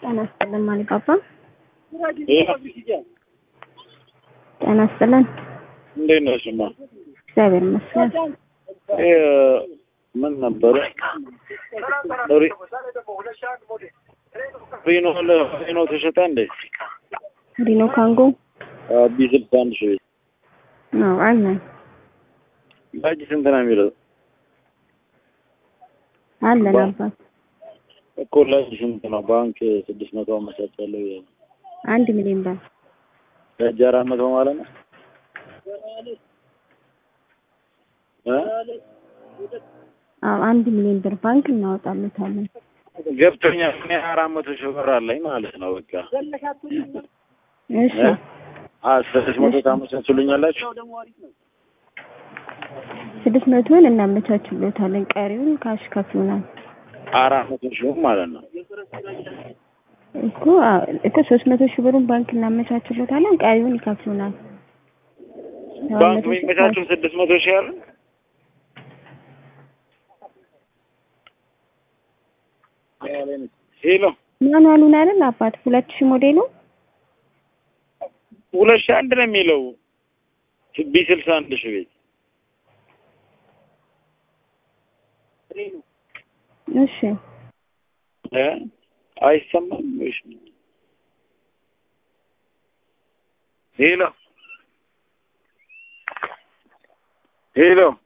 ጤና ይስጥልን ማለት አባ ጤና ይስጥልን እንዴት ነሽማ? እግዚአብሔር ይመስገን። ምን ነበር ሪኖ ተሸጠ እንዴ? ሪኖ ካንጎ ቢ61 ሺህ ነው አለ። ባጅ ስንት ነው የሚለው? አለ ነበር እኮ ላይ ስንት ነው? ባንክ 600 አመቻቻለሁ ይላል። 1 ሚሊዮን ብር ለጃራ 100 ማለት ነው። አዎ 1 ሚሊዮን ብር ባንክ እናወጣለታለን። ገብቶኛ እኔ 400 ሺህ ብር አለኝ ማለት ነው። በቃ እሺ 600 ታመቻቹልኛላችሁ? 600ን እናመቻችሎታለን። ቀሪውን ካሽ ከፍሉናል። 400 ሺህ ማለት ነው እኮ 300 ሺህ ብሩን ባንክ እናመቻችሎታለን። ቀሪውን ይከፍሉናል። ባንክ የሚመቻቸው 600 ሺህ አይደል? ሄሎ ማኑዋሉን አይደል አባት 2000 ሞዴሉ 2001 ነው የሚለው ቢ61 ሺህ ቤት እሺ አይሰማም? እሺ ሄሎ